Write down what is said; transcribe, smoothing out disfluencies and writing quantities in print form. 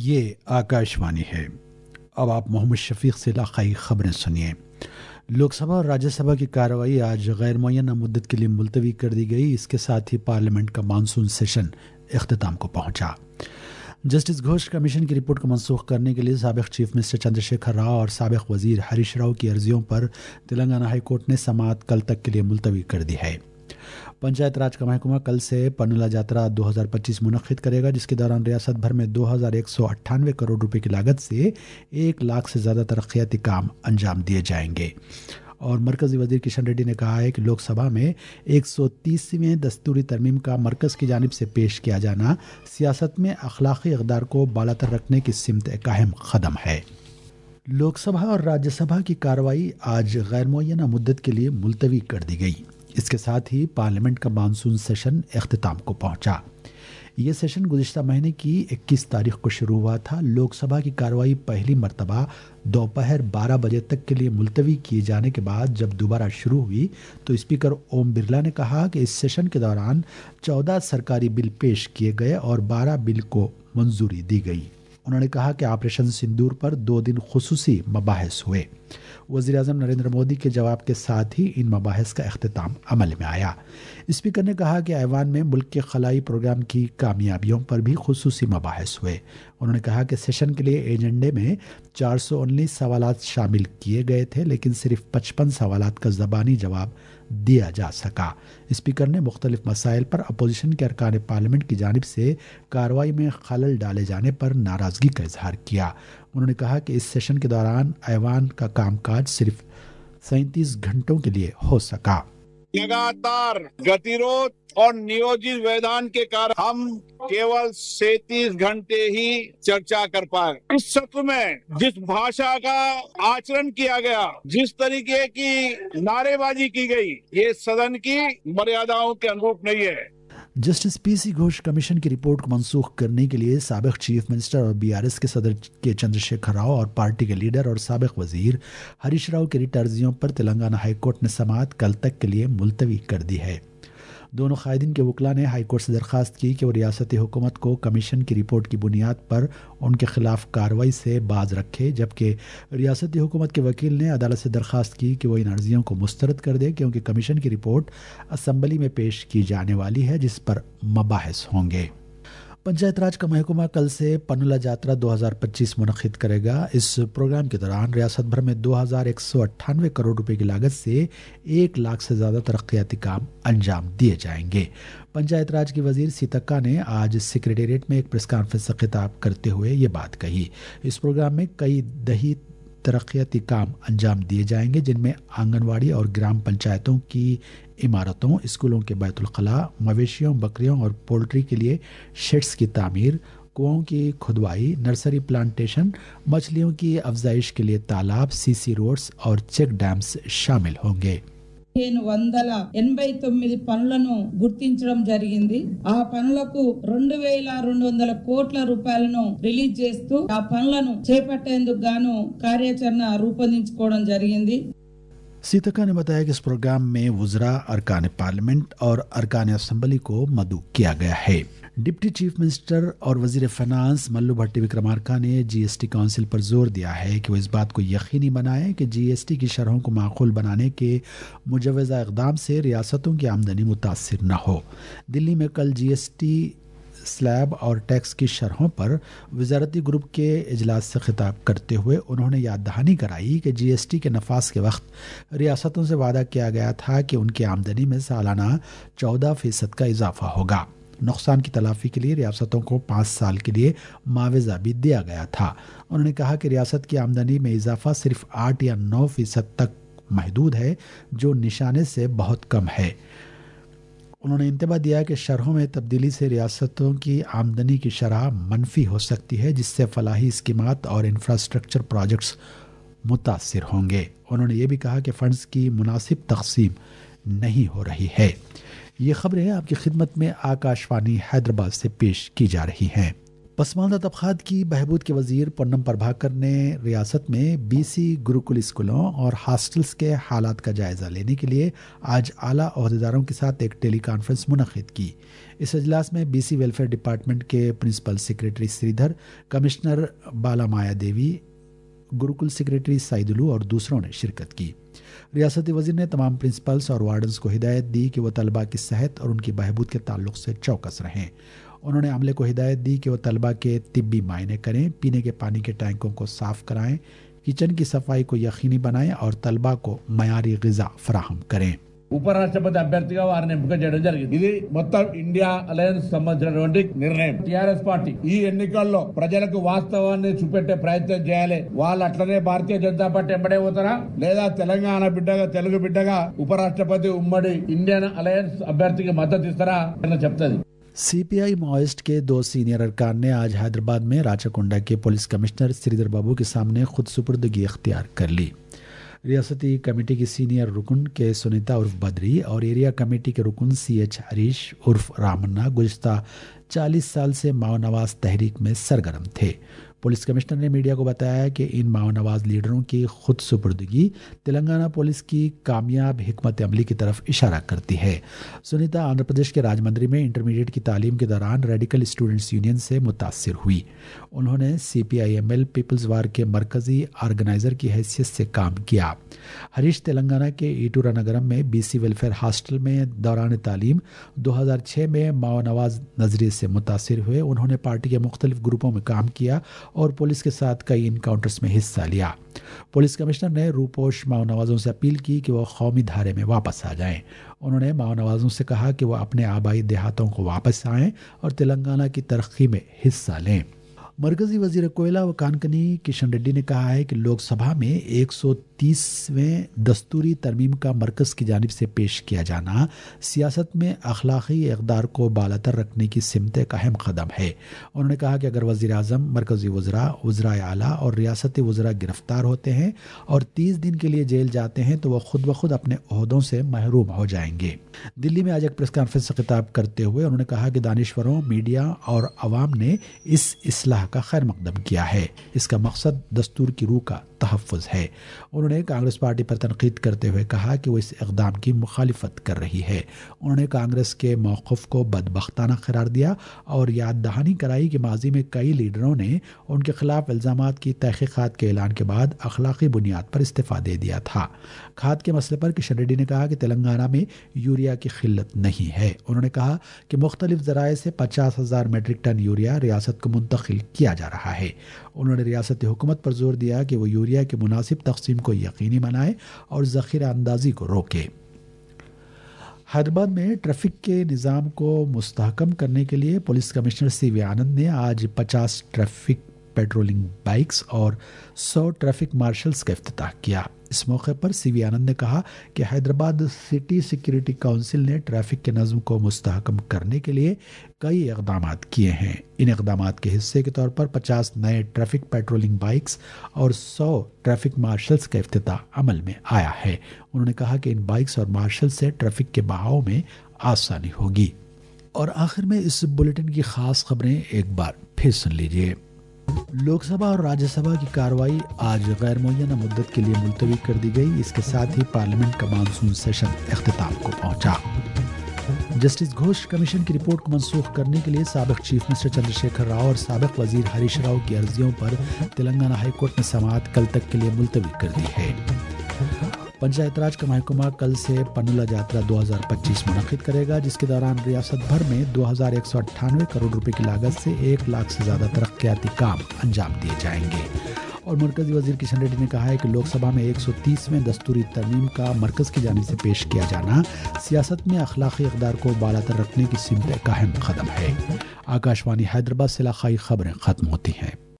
ये आकाशवाणी है। अब आप मोहम्मद शफीक से इलाकाई खबरें सुनिए। लोकसभा और राज्यसभा की कार्रवाई आज गैर मुअय्यना मुद्दत के लिए मुलतवी कर दी गई। इसके साथ ही पार्लियामेंट का मानसून सेशन इख्तिताम को पहुंचा। जस्टिस घोष कमीशन की रिपोर्ट को मनसूख करने के लिए साबिक चीफ मिनिस्टर चंद्रशेखर राव और साबिक वजीर हरीश राव की अर्जियों पर तेलंगाना हाई कोर्ट ने समाअत कल तक के लिए मुलतवी कर दी है। पंचायत राज का महकमा कल से पनुला यात्रा 2025 मुनक्किद करेगा, जिसके दौरान रियासत भर में 2198 करोड़ रुपए की लागत से 1 लाख से ज़्यादा तरक्याती काम अंजाम दिए जाएंगे। और मरकज़ी वजीर किशन रेड्डी ने कहा है कि लोकसभा में 130वें दस्तूरी तरमीम का मरकज़ की जानिब से पेश किया जाना सियासत में अखलाकी इक़दार को बालातर रखने की सिमत एक अहम कदम है। लोकसभा और राज्यसभा की कार्रवाई आज गैर मुअय्यना मुद्दत के लिए मुलतवी कर दी गई। इसके साथ ही पार्लियामेंट का मानसून सेशन इख्तिताम को पहुंचा। ये सेशन गुज़िश्ता महीने की 21 तारीख को शुरू हुआ था। लोकसभा की कार्रवाई पहली मरतबा दोपहर 12 बजे तक के लिए मुलतवी किए जाने के बाद जब दोबारा शुरू हुई तो स्पीकर ओम बिरला ने कहा कि इस सेशन के दौरान 14 सरकारी बिल पेश किए गए और 12 बिल को मंजूरी दी गई। उन्होंने कहा कि ऑपरेशन सिंदूर पर 2 दिन खुसूसी मबाहिस हुए। वज़ीर-ए-आज़म नरेंद्र मोदी के जवाब के साथ ही इन मबाहिस का इख्तिताम अमल में आया। स्पीकर ने कहा कि ऐवान में मुल्क के खलाई प्रोग्राम की कामयाबियों पर भी खुसूसी मबाहिस हुए। उन्होंने कहा कि सेशन के लिए एजेंडे में 419 सवालात शामिल किए गए थे, लेकिन सिर्फ 55 सवालात का ज़बानी जवाब दिया जा सका। स्पीकर ने मुख्तलिफ मसाइल पर अपोजिशन के अरकान पार्लियामेंट की जानिब से कार्रवाई में खलल डाले जाने पर नाराज़गी का इजहार किया। उन्होंने कहा कि इस सेशन के दौरान ऐवान का कामकाज सिर्फ 37 घंटों के लिए हो सका। लगातार गतिरोध और नियोजित व्यवधान के कारण हम केवल 37 घंटे ही चर्चा कर पाए। इस सत्र में जिस भाषा का आचरण किया गया, जिस तरीके की नारेबाजी की गई, ये सदन की मर्यादाओं के अनुरूप नहीं है। जस्टिस पीसी घोष कमीशन की रिपोर्ट को मनसूख करने के लिए साबिक चीफ मिनिस्टर और बीआरएस के सदर के चंद्रशेखर राव और पार्टी के लीडर और साबिक वजीर हरीश राव की रिट अर्जियों पर तेलंगाना हाई कोर्ट ने समाअत कल तक के लिए मुलतवी कर दी है। दोनों कायदीन के वकला ने हाई कोर्ट से दरख्वास्त की कि वो रियासती हुकूमत को कमीशन की रिपोर्ट की बुनियाद पर उनके खिलाफ कार्रवाई से बाज रखे, जबकि रियासती हुकूमत के वकील ने अदालत से दरख्वास्त की कि वो इन अर्जियों को मुस्तरद कर दे, क्योंकि कमीशन की रिपोर्ट असम्बली में पेश की जाने वाली है, जिस पर मबाहिस होंगे। पंचायत राज का महकमा कल से पनुला यात्रा 2025 मुनक्किद करेगा। इस प्रोग्राम के दौरान रियासत भर में 2198 करोड़ रुपए की लागत से 1 लाख से ज़्यादा तरक्याती काम अंजाम दिए जाएंगे। पंचायत राज की वजीर सीतक्का ने आज सेक्रेटेरिएट में एक प्रेस कॉन्फ्रेंस से खिताब करते हुए ये बात कही। इस प्रोग्राम में कई दही तरक्याती काम अंजाम दिए जाएंगे, जिनमें आंगनवाड़ी और ग्राम पंचायतों की इमारतों, स्कूलों के बैतुल खला, मवेशियों, बकरियों और पोल्ट्री के लिए शेड्स की तामीर, कुओं की खुदवाई, नर्सरी प्लांटेशन, मछलियों की अफजाइश के लिए तालाब, सीसी रोड्स और चेक डैम्स शामिल होंगे। 189 పనులను గుర్తించడం జరిగింది। ఆ పనులకు 2200 కోట్ల రూపాయలను రిలీజ్ చేస్తూ ఆ పనులను చేపట్టేందుకు గాను కార్యాచరణ రూపొందించుకోవడం జరిగింది। सीतक्का ने बताया कि इस प्रोग्राम में वुज़रा, अरकान पार्लियामेंट और अरकान असम्बली को मदऊ किया गया है। डिप्टी चीफ मिनिस्टर और वजीर फाइनेंस मल्लू भट्टी विक्रमार्का ने जीएसटी काउंसिल पर जोर दिया है कि वो इस बात को यकीनी बनाए कि जीएसटी की शरहों को माकूल बनाने के मुजवज़ा इक़दाम से रियासतों की आमदनी मुतासिर न हो। दिल्ली में कल जीएसटी स्लैब और टैक्स की शरहों पर वजारती ग्रुप के इजलास से खिताब करते हुए उन्होंने याद दहानी कराई कि जीएसटी के नफास के वक्त रियासतों से वादा किया गया था कि उनकी आमदनी में सालाना 14% का इजाफा होगा। नुकसान की तलाफी के लिए रियासतों को 5 साल के लिए मुआवजा भी दिया गया था। उन्होंने कहा कि रियासत की आमदनी में इजाफा सिर्फ 8 या 9% तक महदूद है, जो निशाने से बहुत कम है। उन्होंने इंतबा दिया कि शरहों में तब्दीली से रियासतों की आमदनी की शरह मनफी हो सकती है, जिससे फलाही स्कीमात और इंफ्रास्ट्रक्चर प्रोजेक्ट्स मुतासिर होंगे। उन्होंने ये भी कहा कि फंड्स की मुनासिब तकसीम नहीं हो रही है। ये खबरें आपकी खिदमत में आकाशवाणी हैदराबाद से पेश की जा रही हैं। پسماندہ طبقات کی بہبود کے وزیر پونم پربھاکر نے ریاست میں BC گروکل اسکولوں اور ہاسٹلز کے حالات کا جائزہ لینے کے لیے آج اعلیٰ عہدیداروں کے ساتھ ایک ٹیلی کانفرنس منعقد کی۔ اس اجلاس میں BC ویلفیئر ڈپارٹمنٹ کے principal secretary Sridhar, commissioner Bala Maya دیوی، گروکل سیکریٹری سائیدلو اور دوسروں نے شرکت کی۔ ریاستی وزیر نے تمام پرنسپلز اور وارڈنز کو ہدایت دی کہ وہ طلباء کی صحت اور ان کی بہبود کے تعلق سے چوکس رہیں۔ انہوں نے عملے کو ہدایت دی کہ وہ طلباء کے طبی معائنے کریں، پینے کے پانی کے ٹینکوں کو صاف کرائیں، کچن کی صفائی کو یقینی بنائیں اور طلباء کو معیاری غذا فراہم کریں۔ ఉపరాష్ట్రపతి అభ్యర్థిగా వారిని ఎంపిక చేయడం జరిగింది। ఇది మొత్తం ఇండియా అలయన్స్ సంబంధించినటువంటి నిర్ణయం। టిఆర్ఎస్ పార్టీ ఈ ఎన్నికల్లో ప్రజలకు వాస్తవాన్ని చూపెట్టే ప్రయత్నం చేయాలి। వాళ్ళు అట్లనే భారతీయ జనతా పార్టీ ఎంబడే పోతారా లేదా తెలంగాణ బిడ్డగా తెలుగు బిడ్డగా ఉపరాష్ట్రపతి ఉమ్మడి ఇండియన్ అలయన్స్ అభ్యర్థికి మద్దతు ఇస్తారా అని చెప్తుంది। CPI माओइस्ट के 2 सीनियर अरकान ने आज हैदराबाद में राचाकोंडा के पुलिस कमिश्नर श्रीधर बाबू के सामने खुद सुपुर्दगी इख्तियार कर ली। रियासती कमेटी की सीनियर रुकन के सुनीता उर्फ बद्री और एरिया कमेटी के रुकन CH हरीश उर्फ रामन्ना गुज़िश्ता 40 साल से माओ नवाज तहरीक में सरगर्म थे। पुलिस कमिश्नर ने मीडिया को बताया कि इन माओ नवाज लीडरों की खुद सुपुर्दगी तेलंगाना पुलिस की कामयाब हिकमत अमली की तरफ इशारा करती है। सुनीता आंध्र प्रदेश के राजमंड्री में इंटरमीडिएट की तालीम के दौरान रेडिकल स्टूडेंट्स यूनियन से मुतासिर हुई। उन्होंने CPIML पीपल्स वार के मरकजी ऑर्गेनाइजर की हैसियत से काम किया। हरीश तेलंगाना के ईटूरा नगरम में BC वेलफेयर हॉस्टल में दौरान तालीम 2006 में माओ नवाज नजरिए से मुतासिर हुए। उन्होंने पार्टी के मुख्तलिफ ग्रुपों में काम किया और पुलिस के साथ कई इनकाउंटर्स में हिस्सा लिया। पुलिस कमिश्नर ने रूपोश माओ नवाजों से अपील की कि वो कौमी धारे में वापस आ जाएं। उन्होंने माओ नवाजों से कहा कि वो अपने आबाई देहातों को वापस आएं और तेलंगाना की तरक्की में हिस्सा लें। मरकजी वजीर कोयला व कानकनी किशन रेड्डी ने कहा है कि लोकसभा में 130वें दस्तूरी तरमीम का मरकज की जानिब से पेश किया जाना सियासत में अखलाकी इक़दार को बालातर रखने की सिमत एक अहम कदम है। उन्होंने कहा कि अगर वज़ीर आज़म, मरकजी वज़रा, वज़राए आला और रियासती वज़रा गिरफ्तार होते हैं और 30 दिन के लिए जेल जाते हैं तो वह खुद ब खुद अपने ओहदों से महरूम हो जाएंगे। दिल्ली में आज एक प्रेस कॉन्फ्रेंस से खिताब करते हुए उन्होंने कहा कि दानिश्वरों, मीडिया और अवाम ने इस इस्लाह का खैर मकदम किया है। इसका मकसद दस्तूर की रूह का तहफ़्फ़ुज़ है। उन्होंने कांग्रेस पार्टी पर तनकीद करते हुए कहा कि वो इस इक़दाम की मुखालिफत कर रही है। उन्होंने कांग्रेस के मौक़िफ़ को बदबख्ताना करार दिया और याद दहानी कराई कि माजी में कई लीडरों ने उनके खिलाफ इल्ज़ामात की तहक़ीक़ात के ऐलान के बाद अखलाकी बुनियाद पर इस्तीफ़ा दे दिया था। खाद के मसले पर किशन रेड्डी ने कहा कि तेलंगाना में यूरिया की किल्लत नहीं है। उन्होंने कहा कि मुख्तलिफ ज़राए से 50,000 मेट्रिक टन यूरिया रियासत को मुंतकिल किया जा रहा है। उन्होंने रियासती हुकूमत पर जोर दिया कि वो यूरिया की मुनासिब तक़सीम को यकीनी बनाए और ज़ख़ीरा अंदाज़ी को रोके। हैदराबाद में ट्रैफिक के निज़ाम को मुस्तहकम करने के लिए पुलिस कमिश्नर CV आनंद ने आज 50 ट्रैफिक पेट्रोलिंग बाइक्स और 100 ट्रैफिक मार्शल्स का इफ्तिताह किया। इस मौके पर CV आनंद ने कहा कि हैदराबाद सिटी सिक्योरिटी काउंसिल ने ट्रैफिक के नज़्म को मुस्तहकम करने के लिए कई इक़दामात किए हैं। इन इक़दामात के हिस्से के तौर पर 50 नए ट्रैफिक पेट्रोलिंग बाइक्स और 100 ट्रैफिक मार्शल्स का इफ्तिताह अमल में आया है। उन्होंने कहा कि इन बाइक्स और मार्शल्स से ट्रैफिक के बहाव में आसानी होगी। और आखिर में इस बुलेटिन की ख़ास खबरें एक बार फिर सुन लीजिए। लोकसभा और राज्यसभा की कार्रवाई आज गैर मुअय्यना मुद्दत के लिए मुलतवी कर दी गई। इसके साथ ही पार्लियामेंट का मानसून सेशन इख्तिताम को पहुंचा। जस्टिस घोष कमीशन की रिपोर्ट को मनसूख करने के लिए साबिक चीफ मिनिस्टर चंद्रशेखर राव और साबिक वजीर हरीश राव की अर्जियों पर तेलंगाना हाई कोर्ट ने समाअत कल तक के लिए मुलतवी कर दी है। पंचायत राज का महकमा कल से पन्नुला यात्रा 2025 मुनक़िद करेगा, जिसके दौरान रियासत भर में 2198 करोड़ रुपए की लागत से 1 लाख से ज़्यादा तरक्याती काम अंजाम दिए जाएंगे। और मरकजी वजीर किशन रेड्डी ने कहा है कि लोकसभा में 130वें दस्तूरी तरमीम का मरकज़ की जानिब से पेश किया जाना सियासत में अखलाकी इक़दार को बालातर रखने की सिमत का अहम कदम है। आकाशवाणी हैदराबाद से इलाक़ाई खबरें ख़त्म होती हैं।